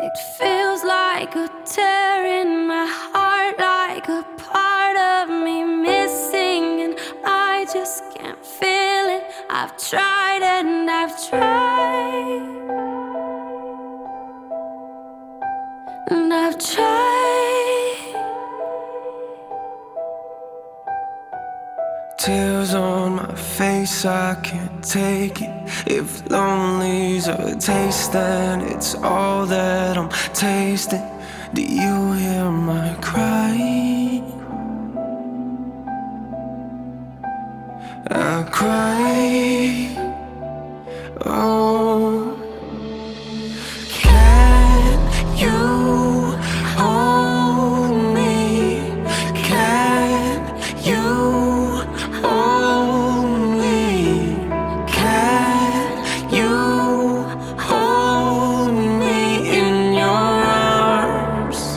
It feels like a tear in my heart, like a part of me missing, and I just can't feel it. I've tried and I've tried, and I've tried. Tears on my face, I can't take it. If lonely's a taste, then it's all that I'm tasting. Do you hear my cry? I cry. Oh, can you hold me? Can you hold me? Can you hold me in your arms?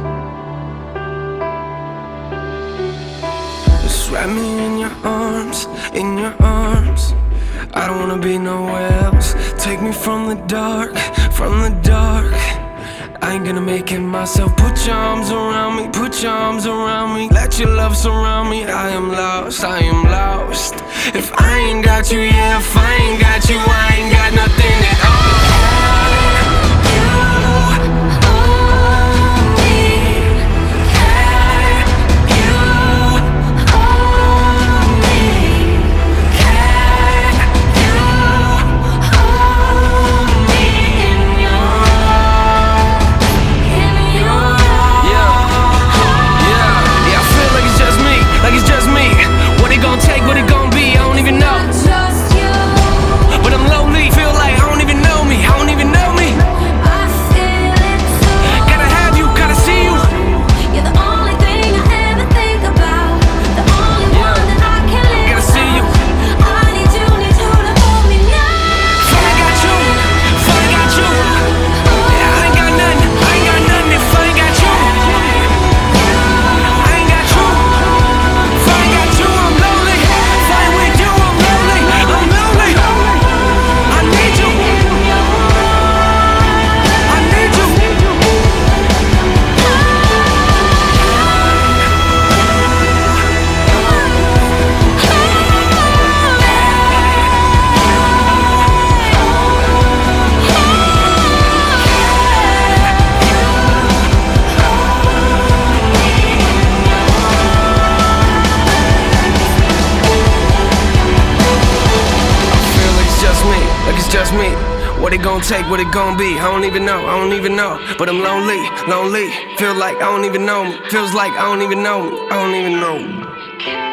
Just wrap me in your arms, in your arms. I don't wanna be nowhere else. Take me from the dark, from the dark. I ain't gonna make it myself. Put your arms around me, put your arms around me. Let your love surround me. I am lost, I am lost. If I ain't got you, yeah, if I ain't got you, I ain't got nothing at all. Just me. What it gon' take, what it gon' be? I don't even know, I don't even know. But I'm lonely, lonely. Feel like I don't even know me. Feels like I don't even know me, I don't even know me.